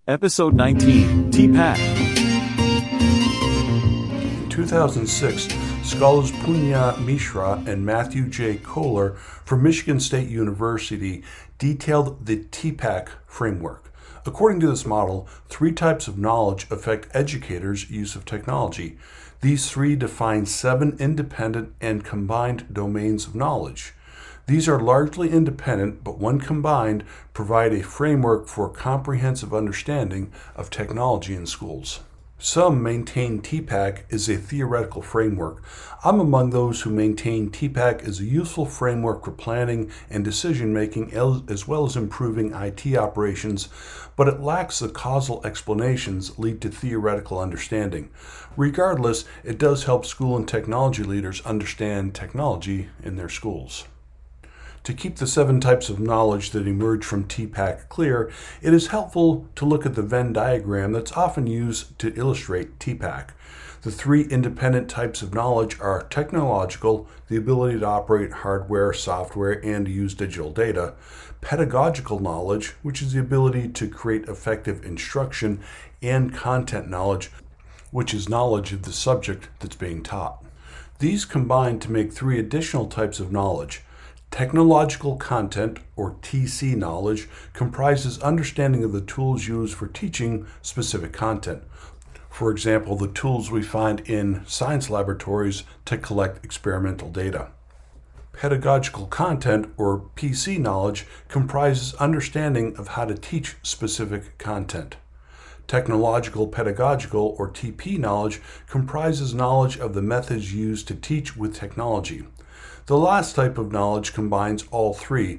Episode 19, TPAC. In 2006, scholars Punya Mishra and Matthew J. Kohler from Michigan State University detailed the TPAC framework. According to this model, 3 types of knowledge affect educators' use of technology. These 3 define 7 independent and combined domains of knowledge. These are largely independent, but when combined, provide a framework for comprehensive understanding of technology in schools. Some maintain TPAC is a theoretical framework. I'm among those who maintain TPAC is a useful framework for planning and decision-making as well as improving IT operations, but it lacks the causal explanations lead to theoretical understanding. Regardless, it does help school and technology leaders understand technology in their schools. To keep the 7 types of knowledge that emerge from TPAC clear, it is helpful to look at the Venn diagram that's often used to illustrate TPAC. The 3 independent types of knowledge are technological, the ability to operate hardware, software, and use digital data; pedagogical knowledge, which is the ability to create effective instruction; and content knowledge, which is knowledge of the subject that's being taught. These combine to make 3 additional types of knowledge. Technological content, or TC knowledge, comprises understanding of the tools used for teaching specific content. For example, the tools we find in science laboratories to collect experimental data. Pedagogical content, or PC knowledge, comprises understanding of how to teach specific content. Technological pedagogical, or TP knowledge, comprises knowledge of the methods used to teach with technology. The last type of knowledge combines all 3.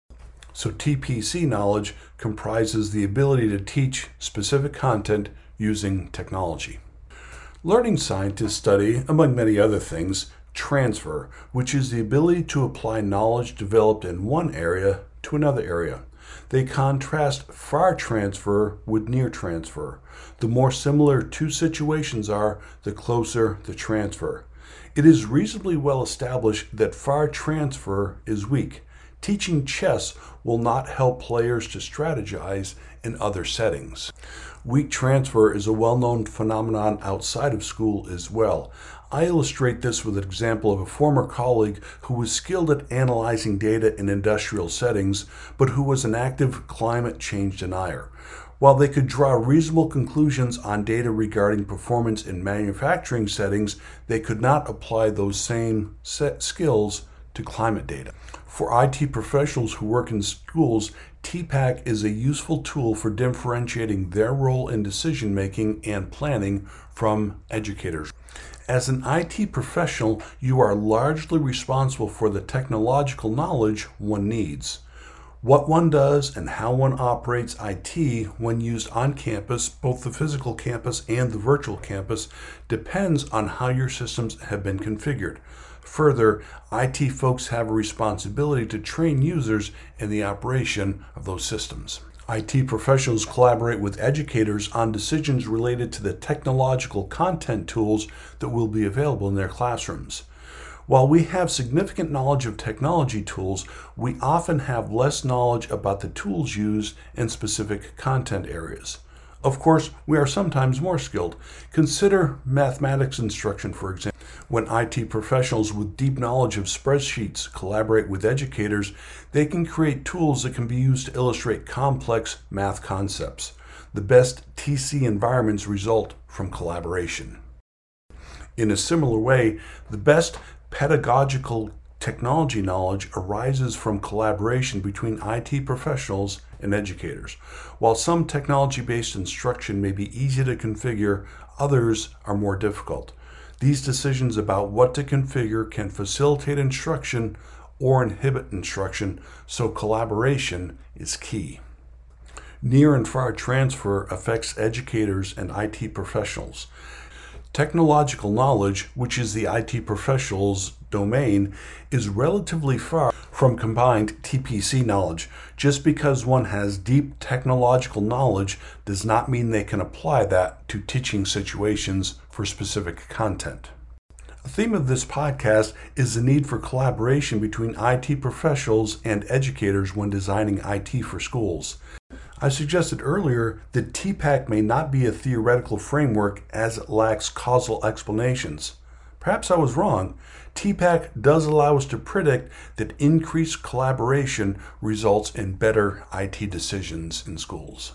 So TPC knowledge comprises the ability to teach specific content using technology. Learning scientists study, among many other things, transfer, which is the ability to apply knowledge developed in one area to another area. They contrast far transfer with near transfer. The more similar 2 situations are, the closer the transfer. It is reasonably well established that far transfer is weak. Teaching chess will not help players to strategize in other settings. Weak transfer is a well-known phenomenon outside of school as well. I illustrate this with an example of a former colleague who was skilled at analyzing data in industrial settings, but who was an active climate change denier. While they could draw reasonable conclusions on data regarding performance in manufacturing settings, they could not apply those same skills to climate data. For IT professionals who work in schools, TPAC is a useful tool for differentiating their role in decision-making and planning from educators. As an IT professional, you are largely responsible for the technological knowledge one needs. What one does and how one operates IT when used on campus, both the physical campus and the virtual campus, depends on how your systems have been configured. Further, IT folks have a responsibility to train users in the operation of those systems. IT professionals collaborate with educators on decisions related to the technological content tools that will be available in their classrooms. While we have significant knowledge of technology tools, we often have less knowledge about the tools used in specific content areas. Of course, we are sometimes more skilled. Consider mathematics instruction, for example. When IT professionals with deep knowledge of spreadsheets collaborate with educators, they can create tools that can be used to illustrate complex math concepts. The best TC environments result from collaboration. In a similar way, the best pedagogical technology knowledge arises from collaboration between IT professionals and educators. While some technology-based instruction may be easy to configure, others are more difficult. These decisions about what to configure can facilitate instruction or inhibit instruction, so collaboration is key. Near and far transfer affects educators and IT professionals. Technological knowledge, which is the IT professional's domain, is relatively far from combined TPC knowledge. Just because one has deep technological knowledge does not mean they can apply that to teaching situations for specific content. A theme of this podcast is the need for collaboration between IT professionals and educators when designing IT for schools. I suggested earlier that TPAC may not be a theoretical framework as it lacks causal explanations. Perhaps I was wrong. TPAC does allow us to predict that increased collaboration results in better IT decisions in schools.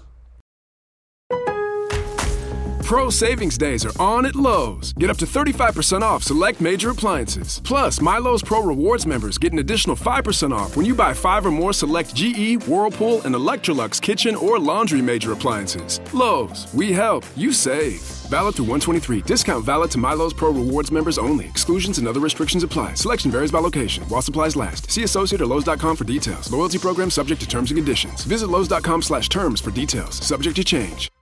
Pro Savings Days are on at Lowe's. Get up to 35% off select major appliances. Plus, My Lowe's Pro Rewards members get an additional 5% off when you buy 5 or more select GE, Whirlpool, and Electrolux kitchen or laundry major appliances. Lowe's, we help, you save. Valid through 123. Discount valid to My Lowe's Pro Rewards members only. Exclusions and other restrictions apply. Selection varies by location. While supplies last. See associate or Lowe's.com for details. Loyalty program subject to terms and conditions. Visit Lowe's.com/terms for details. Subject to change.